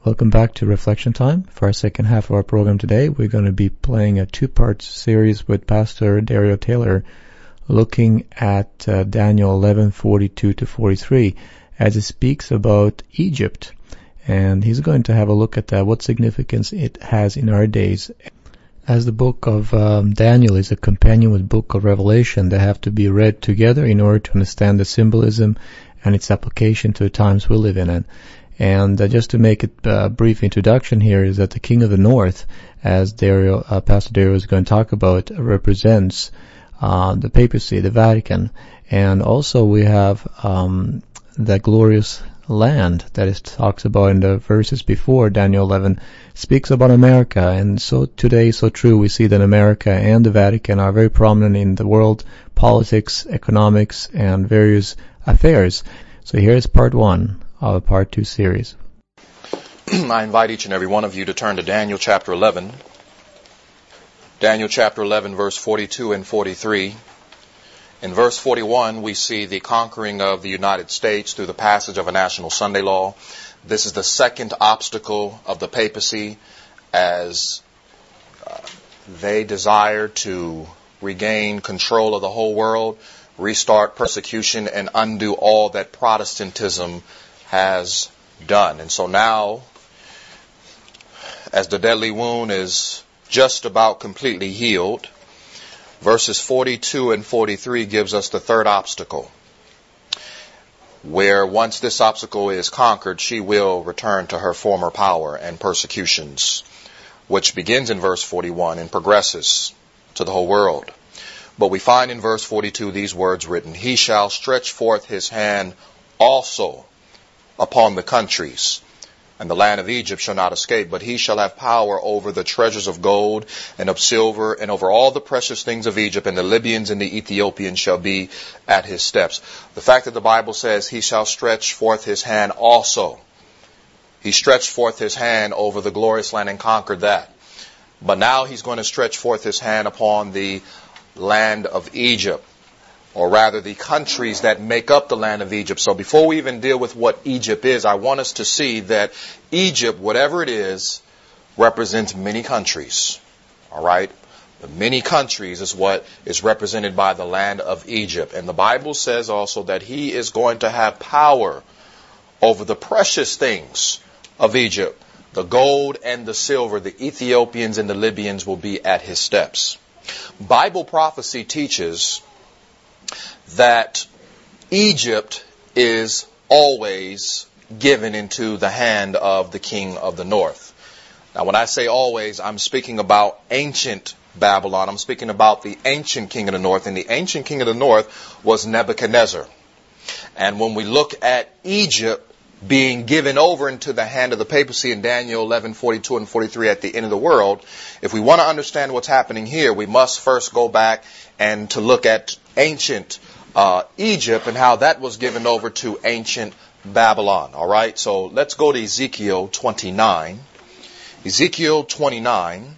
Welcome back to Reflection Time. For our second half of our program today, we're going to be playing a two-part series with Pastor Dario Taylor, looking at Daniel 11:42-43, as it speaks about Egypt. And he's going to have a look at that, what significance it has in our days. As the book of Daniel is a companion with the book of Revelation, they have to be read together in order to understand the symbolism and its application to the times we live in. And just to make it a brief introduction here is that the King of the North, as Pastor Dario is going to talk about, represents the papacy, the Vatican. And also we have the glorious land that it talks about in the verses before. Daniel 11 speaks about America, and so today, so true, we see that America and the Vatican are very prominent in the world politics, economics, and various affairs. So here's part one of a part two series. I invite each and every one of you to turn to Daniel chapter 11. Daniel chapter 11, verse 42 and 43. In verse 41, we see the conquering of the United States through the passage of a national Sunday law. This is the second obstacle of the papacy as they desire to regain control of the whole world, restart persecution, and undo all that Protestantism has done. And so now, as the deadly wound is just about completely healed, verses 42 and 43 gives us the third obstacle, where once this obstacle is conquered, she will return to her former power and persecutions, which begins in verse 41 and progresses to the whole world. But we find in verse 42 these words written, "He shall stretch forth his hand also upon the countries, and the land of Egypt shall not escape, but he shall have power over the treasures of gold and of silver, and over all the precious things of Egypt, and the Libyans and the Ethiopians shall be at his steps." The fact that the Bible says he shall stretch forth his hand also. He stretched forth his hand over the glorious land and conquered that. But now he's going to stretch forth his hand upon the land of Egypt, or rather the countries that make up the land of Egypt. So before we even deal with what Egypt is, I want us to see that Egypt, whatever it is, represents many countries. All right? The many countries is what is represented by the land of Egypt. And the Bible says also that he is going to have power over the precious things of Egypt. The gold and the silver, the Ethiopians and the Libyans will be at his steps. Bible prophecy teaches that Egypt is always given into the hand of the king of the north. Now, when I say always, I'm speaking about ancient Babylon. I'm speaking about the ancient king of the north. And the ancient king of the north was Nebuchadnezzar. And when we look at Egypt being given over into the hand of the papacy in Daniel 11:42 and 43 at the end of the world, if we want to understand what's happening here, we must first go back and to look at ancient Egypt and how that was given over to ancient Babylon. All right, so let's go to Ezekiel 29. Ezekiel 29.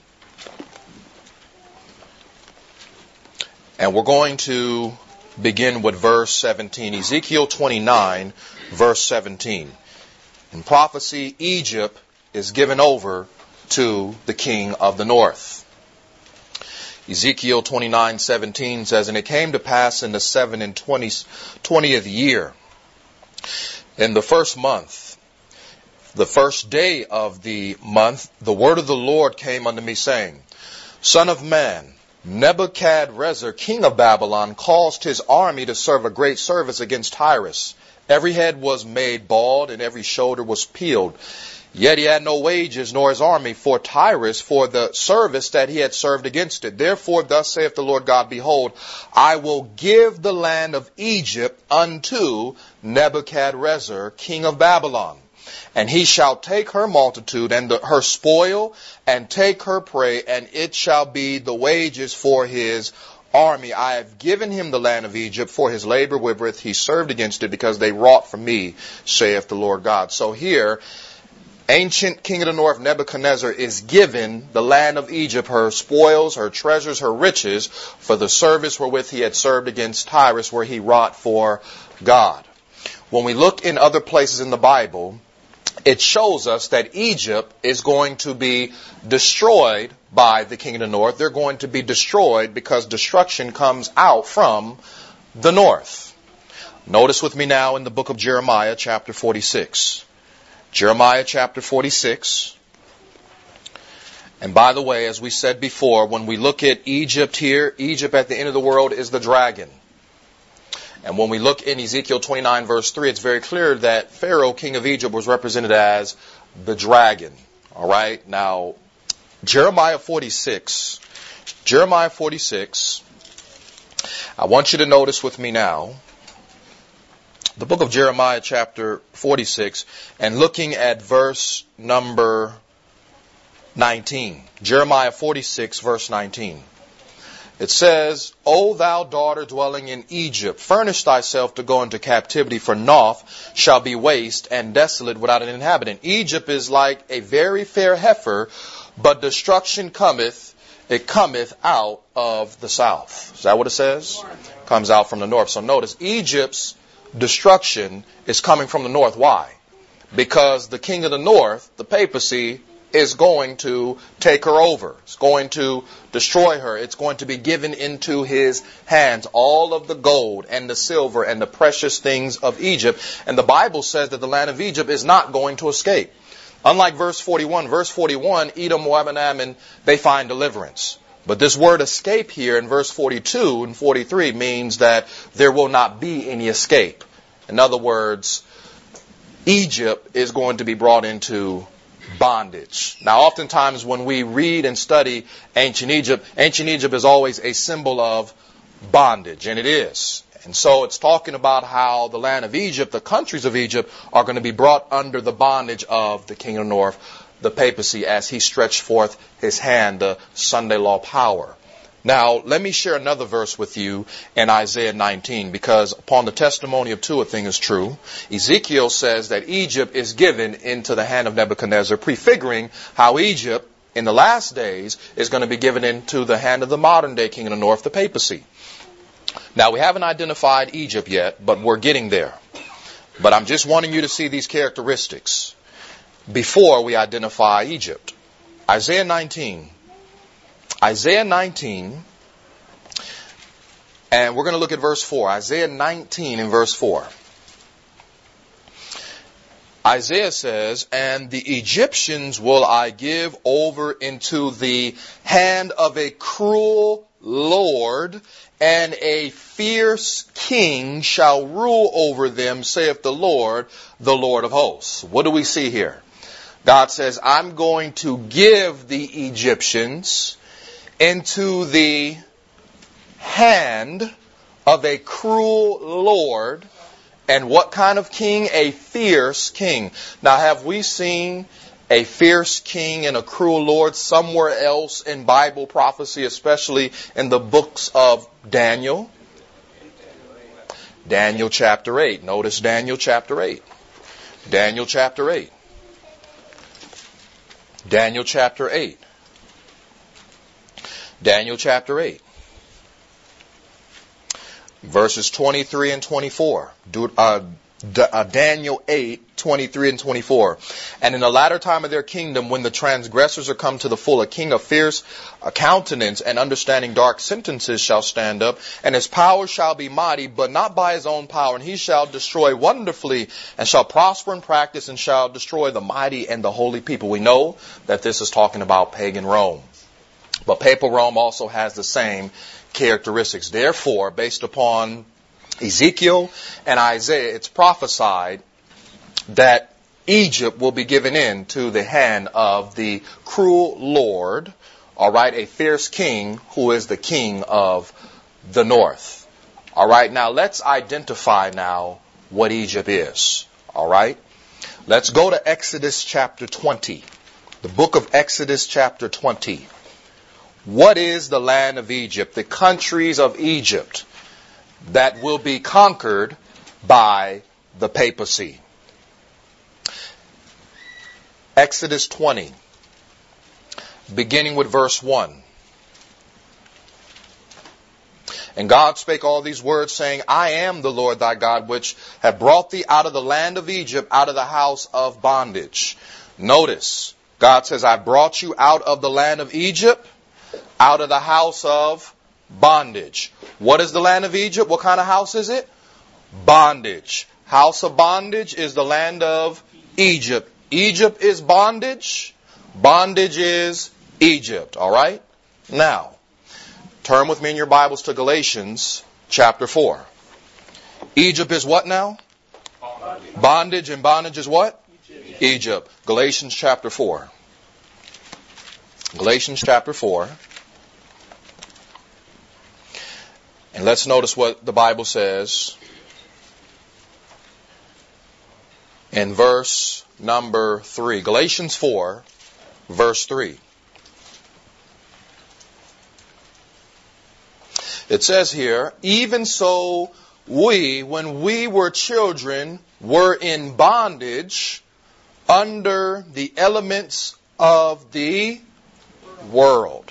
And we're going to begin with verse 17. Ezekiel 29, verse 17. In prophecy, Egypt is given over to the king of the north. Ezekiel 29:17 says, "And it came to pass in the 20th year, in the first month, the first day of the month, the word of the Lord came unto me, saying, Son of man, Nebuchadrezzar, king of Babylon, caused his army to serve a great service against Tyrus. Every head was made bald, and every shoulder was peeled. Yet he had no wages, nor his army, for Tyrus, for the service that he had served against it. Therefore, thus saith the Lord God, Behold, I will give the land of Egypt unto Nebuchadrezzar, king of Babylon. And he shall take her multitude and her spoil, and take her prey, and it shall be the wages for his army. I have given him the land of Egypt for his labor wherewith he served against it, because they wrought for me, saith the Lord God." So here, ancient king of the north, Nebuchadnezzar, is given the land of Egypt, her spoils, her treasures, her riches, for the service wherewith he had served against Tyrus, where he wrought for God. When we look in other places in the Bible, it shows us that Egypt is going to be destroyed by the king of the north. They're going to be destroyed because destruction comes out from the north. Notice with me now in the book of Jeremiah, chapter 46. Jeremiah, chapter 46. And by the way, as we said before, when we look at Egypt here, Egypt at the end of the world is the dragon. And when we look in Ezekiel 29 verse 3, it's very clear that Pharaoh, king of Egypt, was represented as the dragon. All right. Now, Jeremiah 46. Jeremiah 46. I want you to notice with me now the book of Jeremiah chapter 46 and looking at verse number 19. Jeremiah 46 verse 19. It says, O thou daughter dwelling in Egypt, furnish thyself to go into captivity, for Noth shall be waste and desolate without an inhabitant. Egypt is like a very fair heifer, but destruction cometh, it cometh out of the south. Is that what it says? Comes out from the north. So notice, Egypt's destruction is coming from the north. Why? Because the king of the north, the papacy, is going to take her over. It's going to destroy her. It's going to be given into his hands, all of the gold and the silver and the precious things of Egypt. And the Bible says that the land of Egypt is not going to escape. Unlike verse 41, Edom, Moab, and Ammon, they find deliverance. But this word escape here in verse 42 and 43 means that there will not be any escape. In other words, Egypt is going to be brought into bondage. Now, oftentimes when we read and study ancient Egypt is always a symbol of bondage, and it is. And so it's talking about how the land of Egypt, the countries of Egypt, are going to be brought under the bondage of the king of the north, the papacy, as he stretched forth his hand, the Sunday law power. Now, let me share another verse with you in Isaiah 19, because upon the testimony of two, a thing is true. Ezekiel says that Egypt is given into the hand of Nebuchadnezzar, prefiguring how Egypt in the last days is going to be given into the hand of the modern day king of the north, the papacy. Now, we haven't identified Egypt yet, but we're getting there. But I'm just wanting you to see these characteristics before we identify Egypt. Isaiah 19. Isaiah 19, and we're going to look at verse 4. Isaiah 19 and verse 4. Isaiah says, And the Egyptians will I give over into the hand of a cruel lord, and a fierce king shall rule over them, saith the Lord of hosts. What do we see here? God says, I'm going to give the Egyptians into the hand of a cruel lord. And what kind of king? A fierce king. Now, have we seen a fierce king and a cruel lord somewhere else in Bible prophecy, especially in the books of Daniel? Daniel chapter 8. Notice Daniel chapter 8. Daniel chapter 8. Daniel chapter 8. Daniel chapter 8. Verses 23 and 24. Daniel 8, 23 and 24. And in the latter time of their kingdom, when the transgressors are come to the full, a king of fierce countenance and understanding dark sentences shall stand up, and his power shall be mighty, but not by his own power. And he shall destroy wonderfully, and shall prosper in practice, and shall destroy the mighty and the holy people. We know that this is talking about pagan Rome. But papal Rome also has the same characteristics. Therefore, based upon Ezekiel and Isaiah, it's prophesied that Egypt will be given into the hand of the cruel lord, all right, a fierce king who is the king of the north. All right, now let's identify now what Egypt is. All right, let's go to Exodus chapter 20, the book of Exodus chapter 20. What is the land of Egypt, the countries of Egypt that will be conquered by the papacy? Exodus 20, beginning with verse 1. And God spake all these words, saying, I am the Lord thy God, which have brought thee out of the land of Egypt, out of the house of bondage. Notice, God says, I brought you out of the land of Egypt, out of the house of bondage. What is the land of Egypt? What kind of house is it? Bondage. House of bondage is the land of Egypt. Egypt is bondage. Bondage is Egypt. All right? Now, turn with me in your Bibles to Galatians chapter 4. Egypt is what now? Bondage. And bondage is what? Egypt. Galatians chapter 4. Galatians chapter 4. And let's notice what the Bible says in verse number 3. Galatians 4, verse 3. It says here, even so we, when we were children, were in bondage under the elements of the world.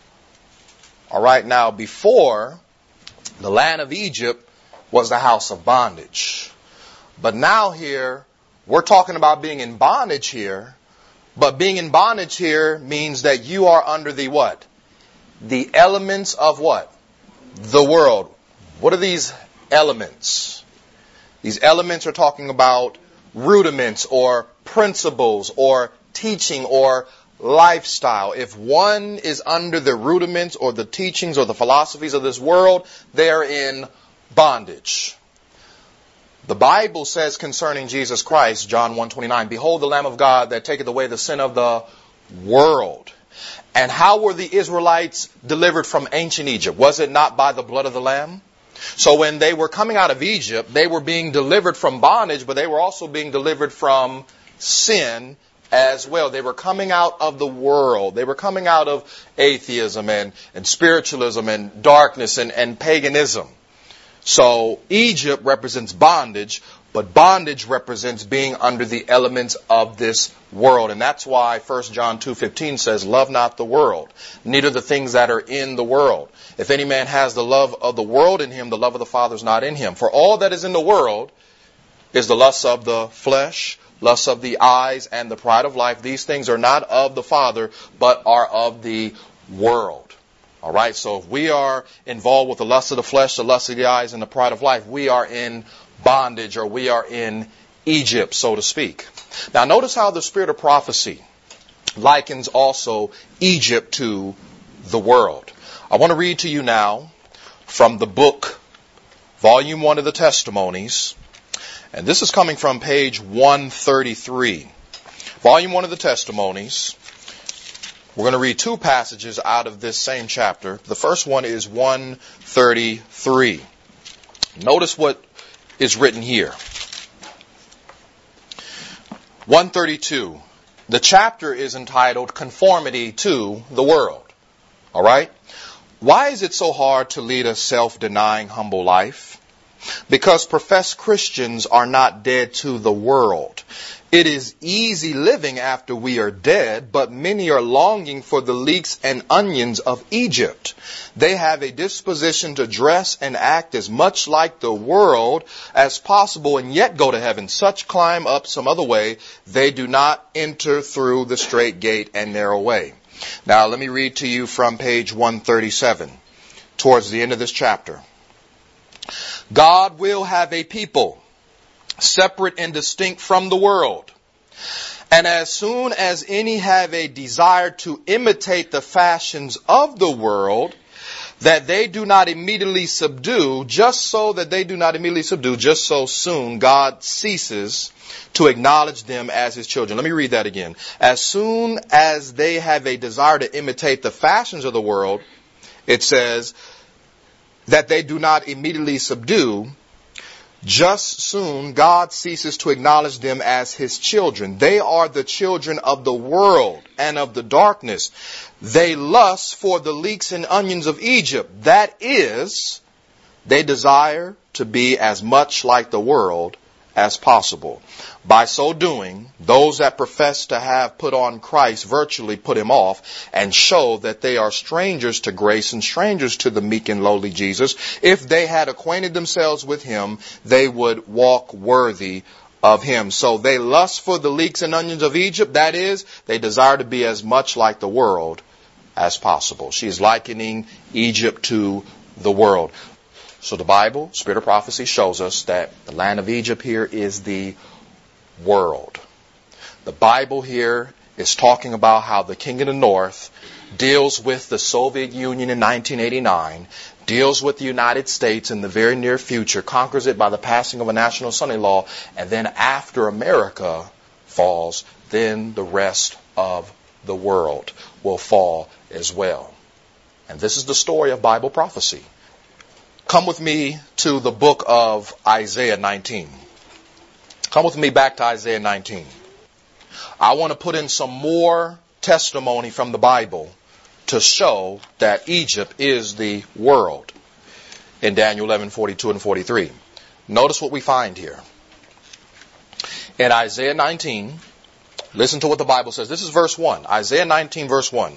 All right, now before, the land of Egypt was the house of bondage. But now here, we're talking about being in bondage here. But being in bondage here means that you are under the what? The elements of what? The world. What are these elements? These elements are talking about rudiments or principles or teaching or lifestyle. If one is under the rudiments or the teachings or the philosophies of this world, they're in bondage. The Bible says concerning Jesus Christ, John 1:29, behold the Lamb of God that taketh away the sin of the world. And how were the Israelites delivered from ancient Egypt? Was it not by the blood of the Lamb? So when they were coming out of Egypt, they were being delivered from bondage, but they were also being delivered from sin as well. They were coming out of the world. They were coming out of atheism and spiritualism and darkness and paganism. So Egypt represents bondage, but bondage represents being under the elements of this world. And that's why 1 John 2:15 says, love not the world, neither the things that are in the world. If any man has the love of the world in him, the love of the Father is not in him. For all that is in the world is the lust of the flesh, lust of the eyes, and the pride of life. These things are not of the Father, but are of the world. All right, so if we are involved with the lust of the flesh, the lust of the eyes, and the pride of life, we are in bondage, or we are in Egypt, so to speak. Now notice how the spirit of prophecy likens also Egypt to the world. I want to read to you now from the book, volume 1 of the Testimonies, and this is coming from page 133. Volume 1 of the Testimonies. We're going to read two passages out of this same chapter. The first one is 133. Notice what is written here. 132. The chapter is entitled Conformity to the World. All right? Why is it so hard to lead a self-denying, humble life? Because professed Christians are not dead to the world. It is easy living after we are dead, but many are longing for the leeks and onions of Egypt. They have a disposition to dress and act as much like the world as possible and yet go to heaven. Such climb up some other way. They do not enter through the straight gate and narrow way. Now let me read to you from page 137, towards the end of this chapter. God will have a people separate and distinct from the world. And as soon as any have a desire to imitate the fashions of the world, that they do not immediately subdue, just so soon God ceases to acknowledge them as his children. Let me read that again. As soon as they have a desire to imitate the fashions of the world, it says that they do not immediately subdue, just soon God ceases to acknowledge them as his children. They are the children of the world and of the darkness. They lust for the leeks and onions of Egypt. That is, they desire to be as much like the world as possible. By so doing, those that profess to have put on Christ virtually put him off and show that they are strangers to grace and strangers to the meek and lowly Jesus. If they had acquainted themselves with him, they would walk worthy of him. So they lust for the leeks and onions of Egypt. That is, they desire to be as much like the world as possible. She is likening Egypt to the world. So the Bible, Spirit of Prophecy, shows us that the land of Egypt here is the world. The Bible here is talking about how the King of the North deals with the Soviet Union in 1989, deals with the United States in the very near future, conquers it by the passing of a national Sunday law, and then after America falls, then the rest of the world will fall as well. And this is the story of Bible prophecy. Come with me to the book of Isaiah 19. Come with me back to Isaiah 19. I want to put in some more testimony from the Bible to show that Egypt is the world in Daniel 11:42 and 43. Notice what we find here. In Isaiah 19, listen to what the Bible says. This is verse 1. Isaiah 19, verse 1.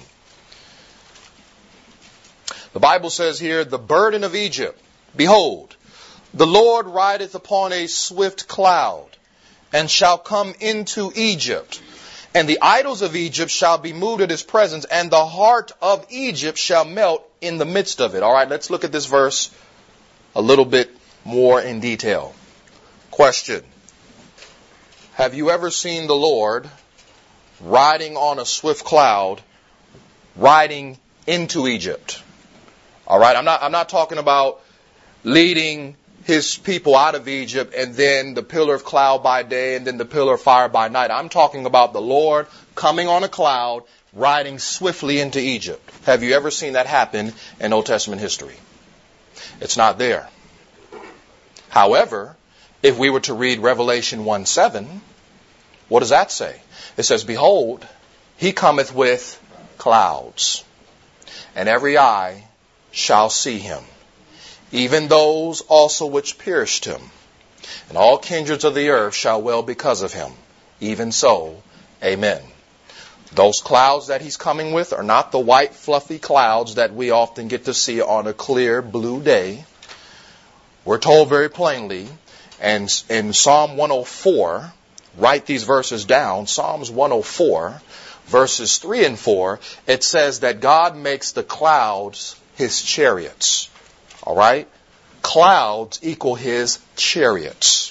The Bible says here, the burden of Egypt, behold, the Lord rideth upon a swift cloud, and shall come into Egypt. And the idols of Egypt shall be moved at his presence, and the heart of Egypt shall melt in the midst of it. All right, let's look at this verse a little bit more in detail. Question. Have you ever seen the Lord riding on a swift cloud, riding into Egypt? All right, I'm not talking about leading his people out of Egypt and then the pillar of cloud by day and then the pillar of fire by night. I'm talking about the Lord coming on a cloud, riding swiftly into Egypt. Have you ever seen that happen in Old Testament history? It's not there. However, if we were to read Revelation 1:7, what does that say? It says, behold, he cometh with clouds, and every eye shall see him, even those also which pierced him, and all kindreds of the earth shall wail because of him. Even so, amen. Those clouds that he's coming with are not the white fluffy clouds that we often get to see on a clear blue day. We're told very plainly, and in Psalm 104, write these verses down, Psalms 104, verses 3 and 4, it says that God makes the clouds his chariots. All right? Clouds equal his chariots.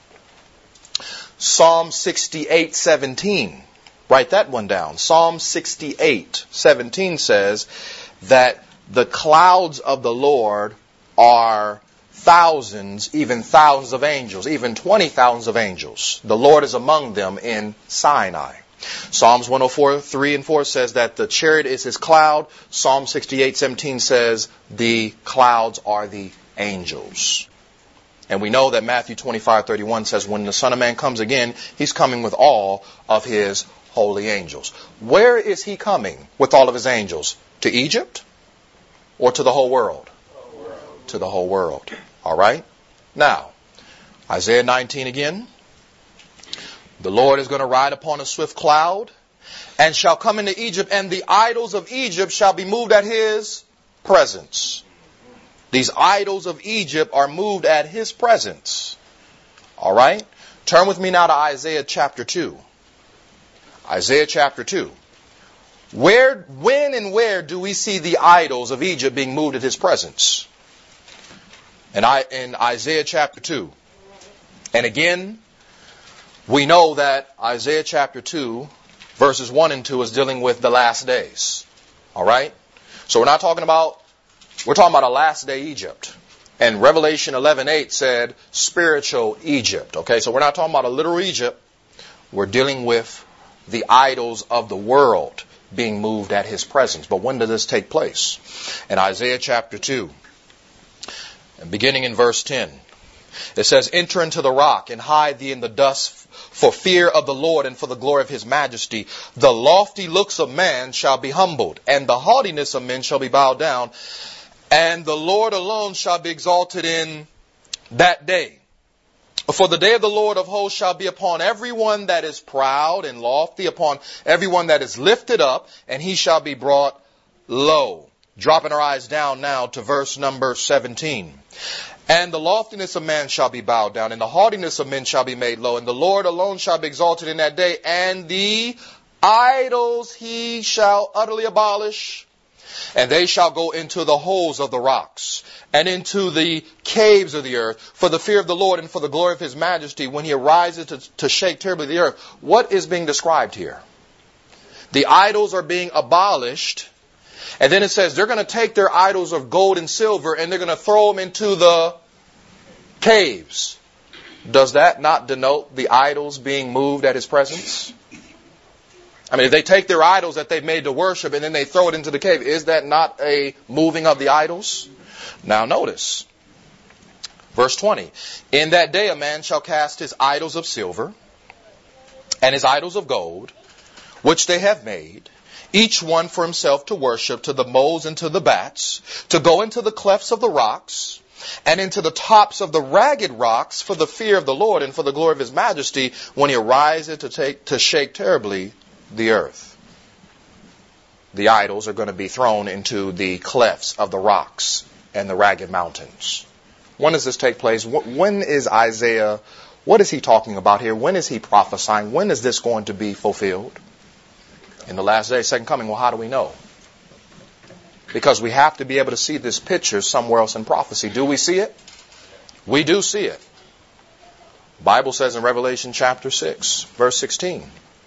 Psalm 68:17. Write that one down. Psalm 68:17 says that the clouds of the Lord are thousands, even thousands of angels, even 20,000s of angels. The Lord is among them in Sinai. Psalms 104:3 and 4 says that the chariot is his cloud. Psalm 68:17 says the clouds are the angels. And we know that Matthew 25:31 says when the Son of Man comes again, he's coming with all of his holy angels. Where is he coming with all of his angels? To Egypt or to the whole world? To the whole world. All right? Now, Isaiah 19 again. The Lord is going to ride upon a swift cloud and shall come into Egypt, and the idols of Egypt shall be moved at his presence. These idols of Egypt are moved at his presence. All right? Turn with me now to Isaiah chapter 2. Isaiah chapter 2. When and where do we see the idols of Egypt being moved at his presence? In Isaiah chapter 2. And again, we know that Isaiah chapter 2, verses 1 and 2 is dealing with the last days. All right? So we're talking about a last day Egypt. And Revelation 11:8 said spiritual Egypt. Okay, so we're not talking about a literal Egypt. We're dealing with the idols of the world being moved at his presence. But when does this take place? In Isaiah chapter 2, beginning in verse 10. It says, enter into the rock and hide thee in the dust for fear of the Lord and for the glory of his majesty. The lofty looks of man shall be humbled, and the haughtiness of men shall be bowed down, and the Lord alone shall be exalted in that day. For the day of the Lord of hosts shall be upon everyone that is proud and lofty, upon everyone that is lifted up, and he shall be brought low. Dropping our eyes down now to verse number 17. And the loftiness of man shall be bowed down, and the haughtiness of men shall be made low, and the Lord alone shall be exalted in that day, and the idols he shall utterly abolish. And they shall go into the holes of the rocks, and into the caves of the earth, for the fear of the Lord and for the glory of his majesty, when he arises to shake terribly the earth. What is being described here? The idols are being abolished, and then it says they're going to take their idols of gold and silver, and they're going to throw them into the caves. Does that not denote the idols being moved at his presence? I mean, if they take their idols that they've made to worship and then they throw it into the cave, is that not a moving of the idols? Now notice, verse 20. In that day a man shall cast his idols of silver and his idols of gold, which they have made, each one for himself to worship, to the moles and to the bats, to go into the clefts of the rocks, and into the tops of the ragged rocks, for the fear of the Lord and for the glory of his majesty, when he arises to shake terribly the earth. The idols are going to be thrown into the clefts of the rocks and the ragged mountains. When does this take place? When is Isaiah, what is he talking about here? When is he prophesying? When is this going to be fulfilled? In the last day, second coming. Well, how do we know? Because we have to be able to see this picture somewhere else in prophecy. Do we see it? We do see it. The Bible says in Revelation chapter 6, verse 16,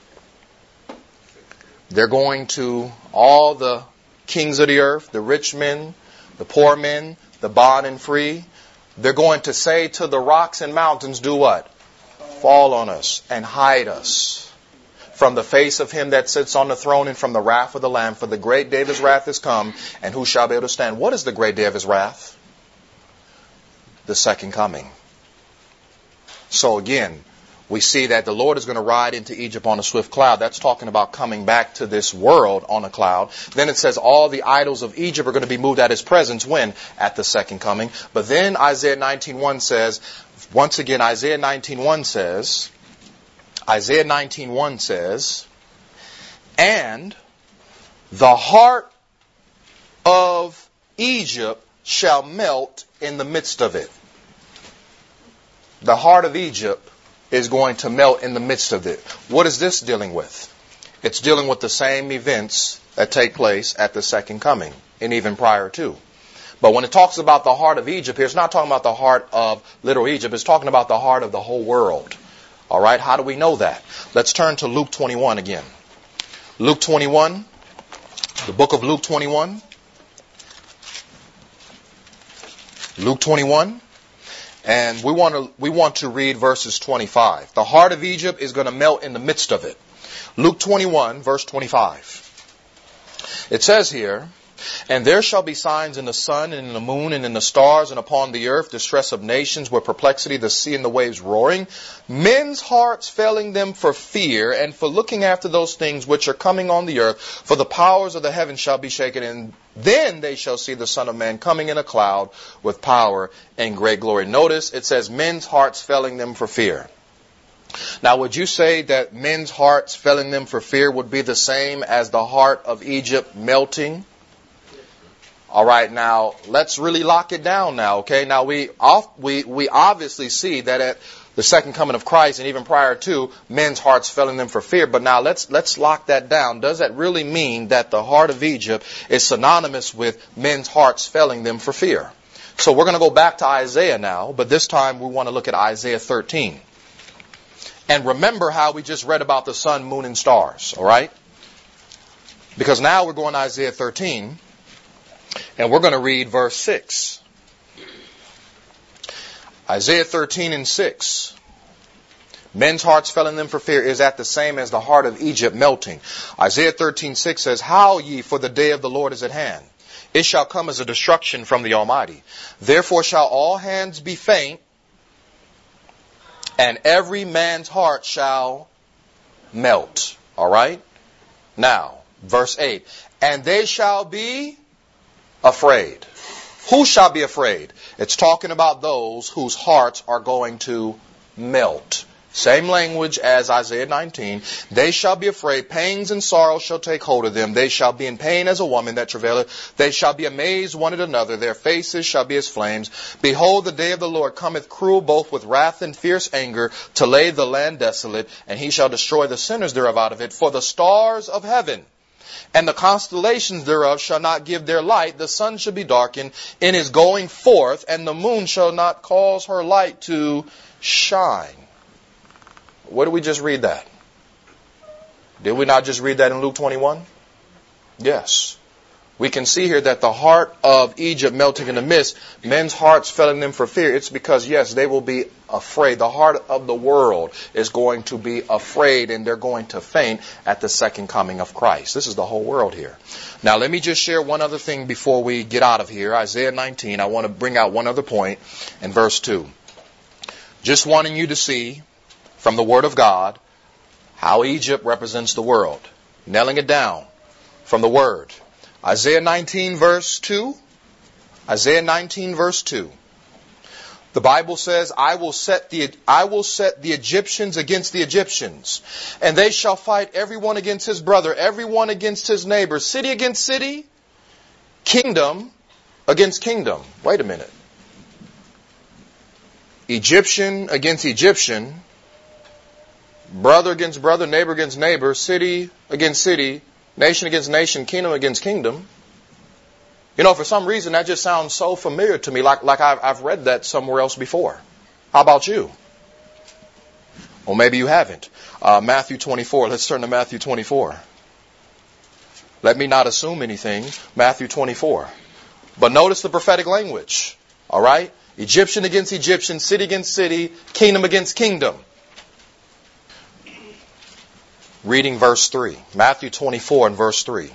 they're going to, all the kings of the earth, the rich men, the poor men, the bond and free, they're going to say to the rocks and mountains, do what? Fall on us and hide us from the face of him that sits on the throne and from the wrath of the Lamb. For the great day of his wrath is come, and who shall be able to stand? What is the great day of his wrath? The second coming. So again, we see that the Lord is going to ride into Egypt on a swift cloud. That's talking about coming back to this world on a cloud. Then it says all the idols of Egypt are going to be moved at his presence. When? At the second coming. But then Isaiah 19:1 says, once again, Isaiah 19:1 says, and the heart of Egypt shall melt in the midst of it. The heart of Egypt is going to melt in the midst of it. What is this dealing with? It's dealing with the same events that take place at the second coming and even prior to. But when it talks about the heart of Egypt here, it's not talking about the heart of literal Egypt. It's talking about the heart of the whole world. All right, how do we know that? Let's turn to Luke 21 again. Luke 21, the book of Luke 21. Luke 21. And we want to read verses 25. The heart of Egypt is going to melt in the midst of it. Luke 21, verse 25. It says here, and there shall be signs in the sun and in the moon and in the stars and upon the earth, distress of nations with perplexity, the sea and the waves roaring, men's hearts failing them for fear and for looking after those things which are coming on the earth, for the powers of the heavens shall be shaken, and then they shall see the Son of Man coming in a cloud with power and great glory. Notice it says men's hearts failing them for fear. Now, would you say that men's hearts failing them for fear would be the same as the heart of Egypt melting? All right, now let's really lock it down now, okay? Now we obviously see that at the second coming of Christ and even prior to, men's hearts failing them for fear. But now let's lock that down. Does that really mean that the heart of Egypt is synonymous with men's hearts failing them for fear? So we're going to go back to Isaiah now, but this time we want to look at Isaiah 13. And remember how we just read about the sun, moon, and stars, all right? Because now we're going to Isaiah 13. And we're going to read verse 6. Isaiah 13 and 6. Men's hearts failing them for fear, is that the same as the heart of Egypt melting? Isaiah 13:6 says, howl ye, for the day of the Lord is at hand. It shall come as a destruction from the Almighty. Therefore shall all hands be faint, and every man's heart shall melt. All right? Now, verse 8. And they shall be afraid. Who shall be afraid? It's talking about those whose hearts are going to melt. Same language as Isaiah 19. They shall be afraid. Pangs and sorrows shall take hold of them. They shall be in pain as a woman that travaileth. They shall be amazed one at another. Their faces shall be as flames. Behold, the day of the Lord cometh cruel, both with wrath and fierce anger, to lay the land desolate, and he shall destroy the sinners thereof out of it. For the stars of heaven and the constellations thereof shall not give their light. The sun shall be darkened in his going forth, and the moon shall not cause her light to shine. Where did we just read that? Did we not just read that in Luke 21? Yes. We can see here that the heart of Egypt melting in the mist, men's hearts failing them for fear. It's because, yes, they will be afraid. The heart of the world is going to be afraid, and they're going to faint at the second coming of Christ. This is the whole world here. Now, let me just share one other thing before we get out of here. Isaiah 19, I want to bring out one other point in verse 2. Just wanting you to see from the Word of God how Egypt represents the world. Nailing it down from the Word. Isaiah 19 verse 2. Isaiah 19 verse 2. The Bible says, I will set the Egyptians against the Egyptians, and they shall fight everyone against his brother, everyone against his neighbor, city against city, kingdom against kingdom. Wait a minute. Egyptian against Egyptian, brother against brother, neighbor against neighbor, city against city, nation against nation, kingdom against kingdom. You know, for some reason that just sounds so familiar to me, like I've read that somewhere else before. How about you? Or maybe you haven't. Matthew 24. Let's turn to Matthew 24. Let me not assume anything. Matthew 24. But notice the prophetic language. All right? Egyptian against Egyptian, city against city, kingdom against kingdom. Reading verse 3. Matthew 24 and verse 3.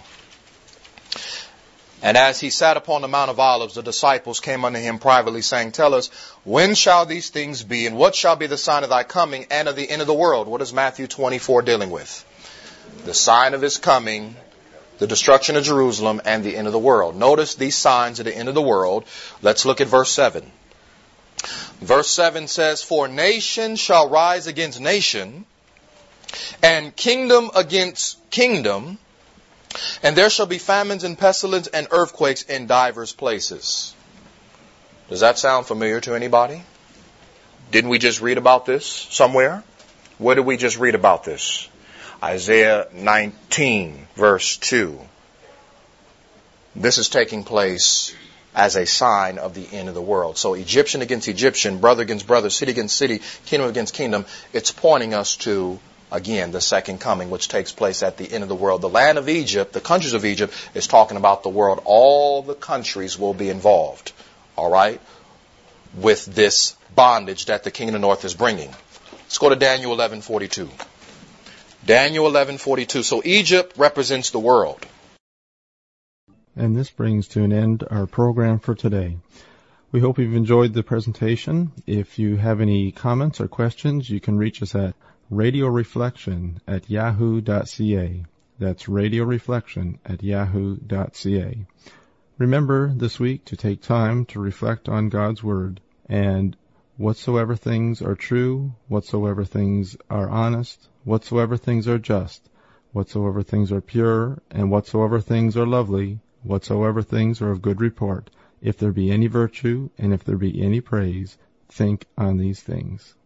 And as he sat upon the Mount of Olives, the disciples came unto him privately, saying, Tell us, when shall these things be, and what shall be the sign of thy coming and of the end of the world? What is Matthew 24 dealing with? The sign of his coming, the destruction of Jerusalem, and the end of the world. Notice these signs at the end of the world. Let's look at verse 7. Verse 7 says, For nation shall rise against nation, and kingdom against kingdom, and there shall be famines and pestilence and earthquakes in divers places. Does that sound familiar to anybody? Didn't we just read about this somewhere? Where did we just read about this? Isaiah 19, verse 2. This is taking place as a sign of the end of the world. So Egyptian against Egyptian, brother against brother, city against city, kingdom against kingdom. It's pointing us to, again, the second coming, which takes place at the end of the world. The land of Egypt, the countries of Egypt, is talking about the world. All the countries will be involved, all right, with this bondage that the king of the north is bringing. Let's go to Daniel 11:42. Daniel 11:42. So Egypt represents the world. And this brings to an end our program for today. We hope you've enjoyed the presentation. If you have any comments or questions, you can reach us at radioreflection@yahoo.ca. That's radioreflection@yahoo.ca. Remember this week to take time to reflect on God's Word, and whatsoever things are true, whatsoever things are honest, whatsoever things are just, whatsoever things are pure, and whatsoever things are lovely, whatsoever things are of good report, if there be any virtue, and if there be any praise, think on these things.